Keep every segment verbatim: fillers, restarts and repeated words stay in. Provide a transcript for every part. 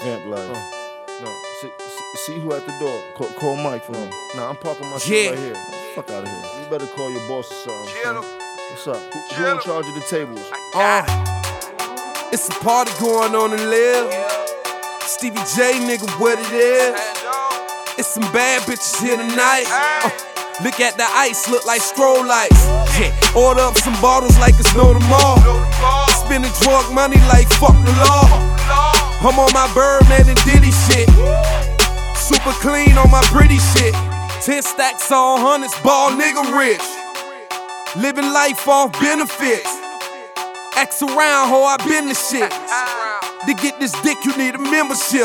Vamp Life. Uh, no, see, see, see who at the door. Call, call Mike for me. Nah, I'm parking my shit Yeah. right here. Fuck out of here. You better call your boss or something. Chill. What's up? Who, who in charge of the tables? Uh, it's a party going on in Live. Stevie J, nigga, what it is? It's some bad bitches here tonight. Uh, look at the ice, look like strobe lights. Yeah, order up some bottles like it's no tomorrow. Spending drug money like fuck the law. I'm on my Birdman and Diddy shit. Super clean on my pretty shit. Ten stacks on hundreds, ball nigga rich. Living life off benefits. X around, ho, I been the shit. To get this dick, you need a membership.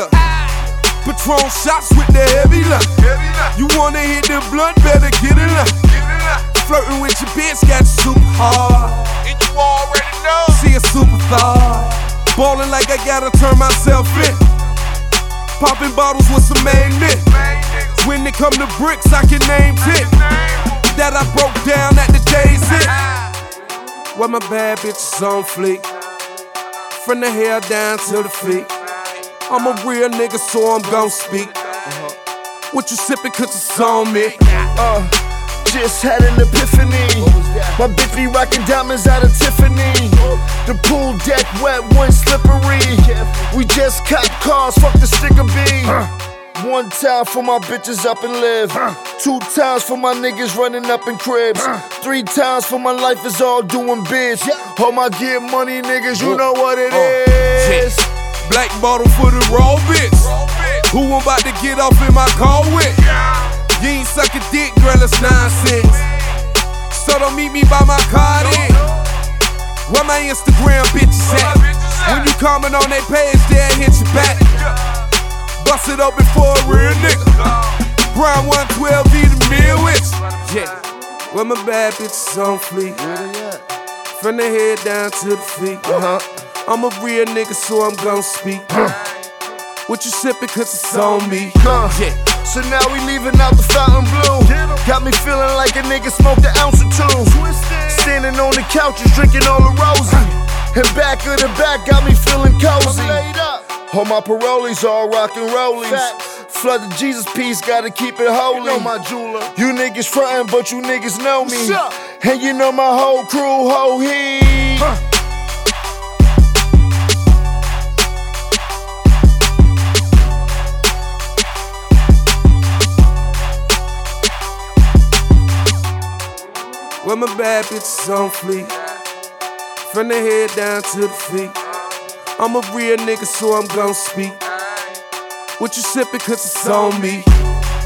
Patron shots with the heavy line. You wanna hit the blunt, better get it up. Flirting with your bitch got you super hard. And you already know. She a superstar. Ballin' like I gotta turn myself in. Popping bottles with some main men. When it come to bricks, I can name ten that I broke down at the day's end. Where my bad bitches on fleek. From the hair down to the feet. I'm a real nigga, so I'm gon' speak. Uh-huh. What you sippin', cause it's on me. Uh, just had an epiphany. My bitch be rockin' diamonds out of Tiffany. The pool deck wet, one slippery. We just cop cars, fuck the sticker B. One time for my bitches up and live. Two times for my niggas running up in cribs. Three times for my life is all doing bids. All my get money niggas, you know what it is. Black bottle for the raw bitch. Who I'm about to get off in my car with? You ain't suck a dick, girl, it's nonsense. So don't meet me by my car then. Where my Instagram bitches at? When you comment on that page, they'll hit you back. Bust it open for a real nigga. Brown one twelve, be the meal with. Yeah, where my bad bitches on fleek. From the head down to the feet. Uh-huh. I'm a real nigga, so I'm gon' speak. What you sippin', cause it's on me. Uh, yeah. So now we leaving out the fountain blue. Got me feeling like a nigga smoked an ounce or two. Standing on the couches, drinking all the roses. And back of the back got me feeling cozy. All my parolees all rockin' rollies. Flood the Jesus piece, gotta keep it holy. You know my jeweler. You niggas frontin', but you niggas know me. And you know my whole crew, whole heat. Huh. Where my bad bitches on fleek. From the head down to the feet. I'm a real nigga, so I'm gon' speak. What you sippin', cause it's on me.